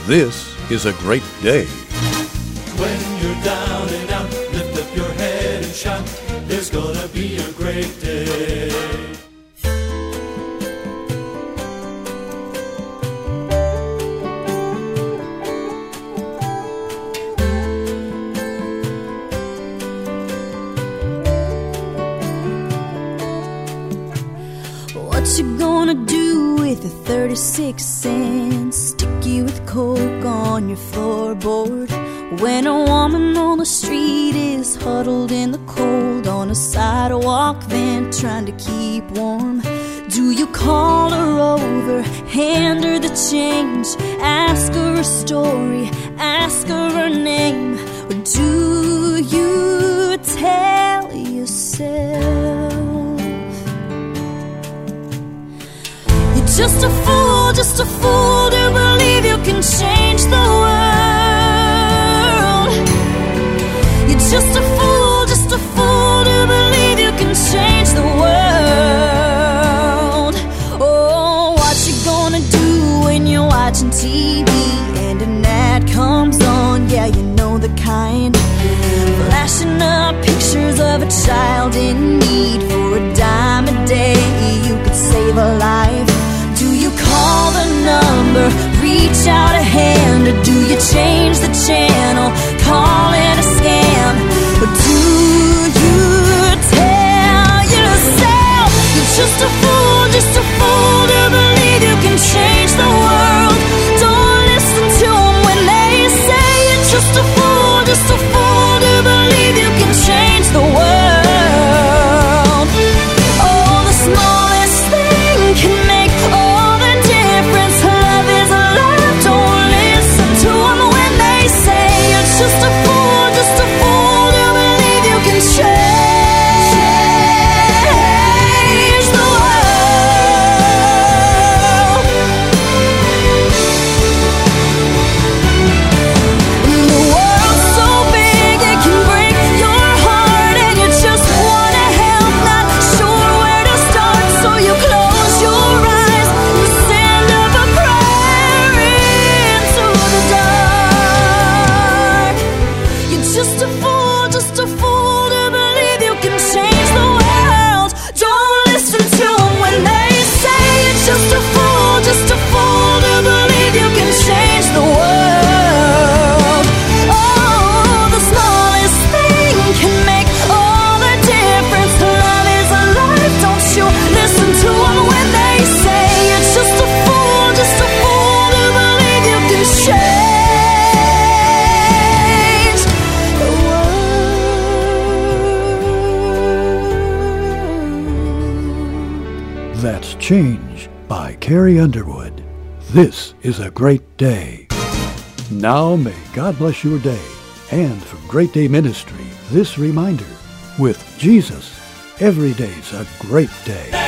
This is a great day. When you're down and out, lift up your head and shout, there's gonna be a great day. What you gonna do with a 36 cents sticky with Coke on your floorboard when a woman on the street is huddled in the cold on a sidewalk vent trying to keep warm? Do you call her over, hand her the change, ask her a story, ask her her name, or do you tell yourself just a fool to believe you can change the world? You're just a fool to believe you can change the world. Oh, what you gonna do when you're watching TV and an ad comes on? Yeah, you know the kind, flashing up pictures of a child in need. For a dime a day you could save a life. Do you call the number, reach out a hand, or do you change the channel, call it a scam? Or do you tell yourself you're just a fool to believe you can change the world? Don't listen to them when they say you're just a fool to believe you can change the world. Oh, the smallest thing can make all the difference. Love is alive. Don't listen to them when they say you're just a fool to believe you can change the world. The world's so big it can break your heart, and you just wanna help, not sure where to start, so you close your eyes, you send up a prayer into the dark. You're just a fool to believe you can change the world. Don't listen to them when they say you're just a fool to believe you can change the world. Oh, the smallest thing can make all the difference. Love is alive. Don't you listen to them when they say you're just a fool to believe you can change the world. That's Change by Carrie Underwood. This is a great day. Now may God bless your day. And from Great Day Ministry, this reminder: with Jesus, every day's a great day.